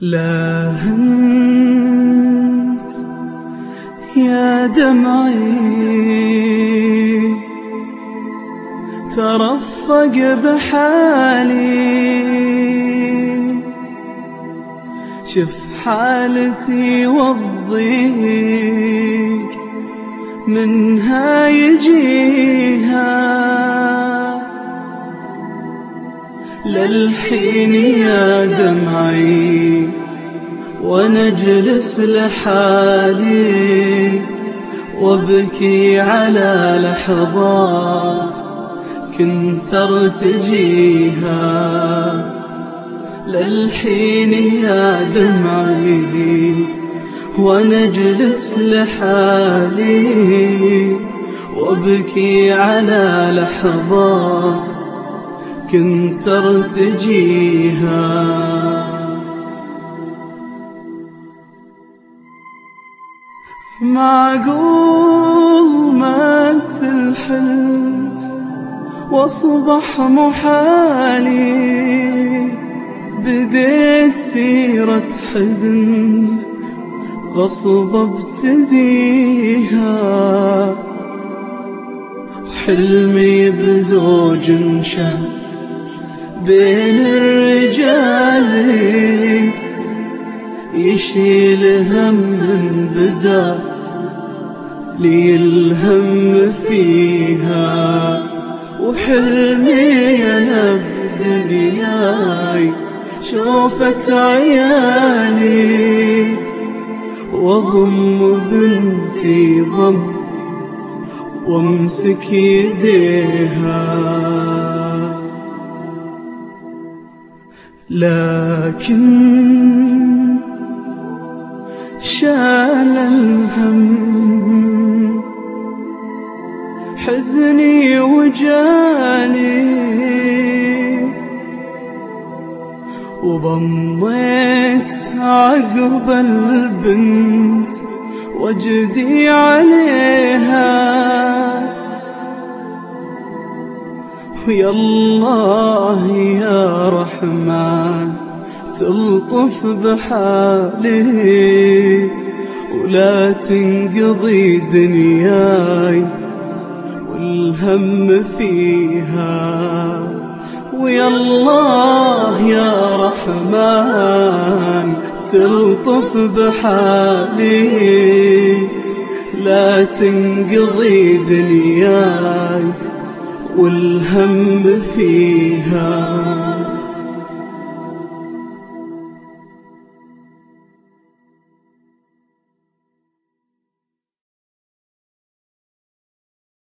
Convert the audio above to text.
لا هنت يا دمعي ترفق بحالي، شف حالتي والضيق منها يجيها. للحين يا دمعي ونجلس لحالي وابكي على لحظات كنت ارتجيها. للحين يا دمعي ونجلس لحالي وابكي على لحظات كنت ارتجيها. معقول مات الحلم واصبح محالي، بديت سيرة حزن غصب ابتديها. حلمي بزوج شاب بين الرجال يشيل هم من بدا لي الهم فيها. وحلمي أنا بدنياي شوفت عيالي وضم بنتي ضم وامسك يديها. لكن شال الهم حزني وجاني، وضميت عقب البنت وجدي عليها. ويا الله يا رحمن تلطف بحالي ولا تنقضي دنياي والهم فيها. ويا الله يا رحمن تلطف بحالي لا تنقضي دنياي والهم فيها.